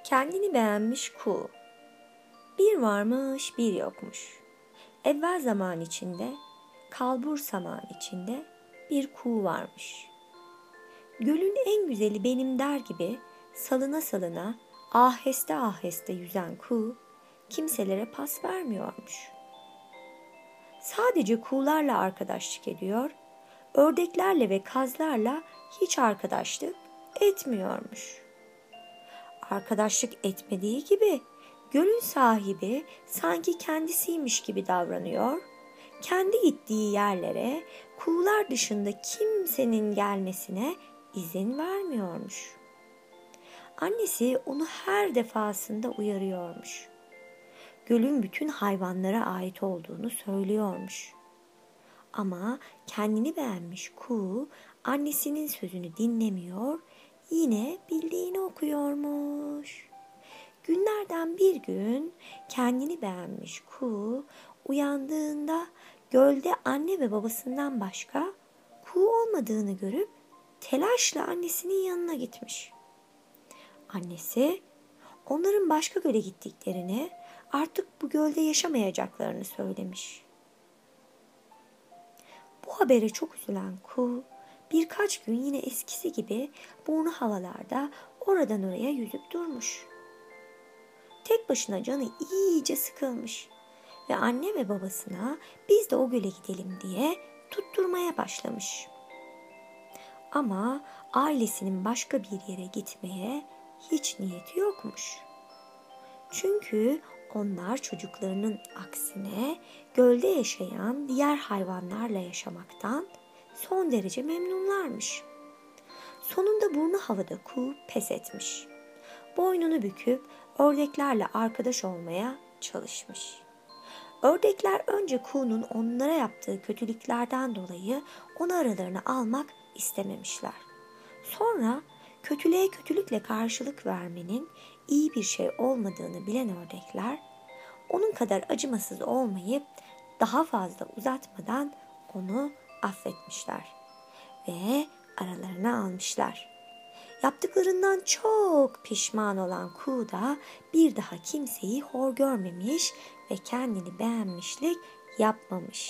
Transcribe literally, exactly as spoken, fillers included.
Kendini beğenmiş kuğu. Bir varmış bir yokmuş. Evvel zaman içinde, kalbur zaman içinde bir kuğu varmış. Gölün en güzeli benim der gibi salına salına aheste aheste yüzen kuğu kimselere pas vermiyormuş. Sadece kuğularla arkadaşlık ediyor, ördeklerle ve kazlarla hiç arkadaşlık etmiyormuş. Arkadaşlık etmediği gibi gölün sahibi sanki kendisiymiş gibi davranıyor, kendi gittiği yerlere kuğular dışında kimsenin gelmesine izin vermiyormuş. Annesi onu her defasında uyarıyormuş. Gölün bütün hayvanlara ait olduğunu söylüyormuş. Ama kendini beğenmiş kuğu annesinin sözünü dinlemiyor, yine bildiğini okuyormuş. Günlerden bir gün kendini beğenmiş kuğu uyandığında gölde anne ve babasından başka kuğu olmadığını görüp telaşla annesinin yanına gitmiş. Annesi onların başka göle gittiklerini, artık bu gölde yaşamayacaklarını söylemiş. Bu habere çok üzülen kuğu birkaç gün yine eskisi gibi burnu havalarda oradan oraya yüzüp durmuş. Tek başına canı iyice sıkılmış ve anne ve babasına biz de o göle gidelim diye tutturmaya başlamış. Ama ailesinin başka bir yere gitmeye hiç niyeti yokmuş. Çünkü onlar çocuklarının aksine gölde yaşayan diğer hayvanlarla yaşamaktan son derece memnunlarmış. Sonunda burnu havada kuğu pes etmiş. Boynunu büküp ördeklerle arkadaş olmaya çalışmış. Ördekler önce kuğunun onlara yaptığı kötülüklerden dolayı onu aralarına almak istememişler. Sonra kötülüğe kötülükle karşılık vermenin iyi bir şey olmadığını bilen ördekler, onun kadar acımasız olmayıp daha fazla uzatmadan onu affetmişler ve aralarına almışlar. Yaptıklarından çok pişman olan kuğu da bir daha kimseyi hor görmemiş ve kendini beğenmişlik yapmamış.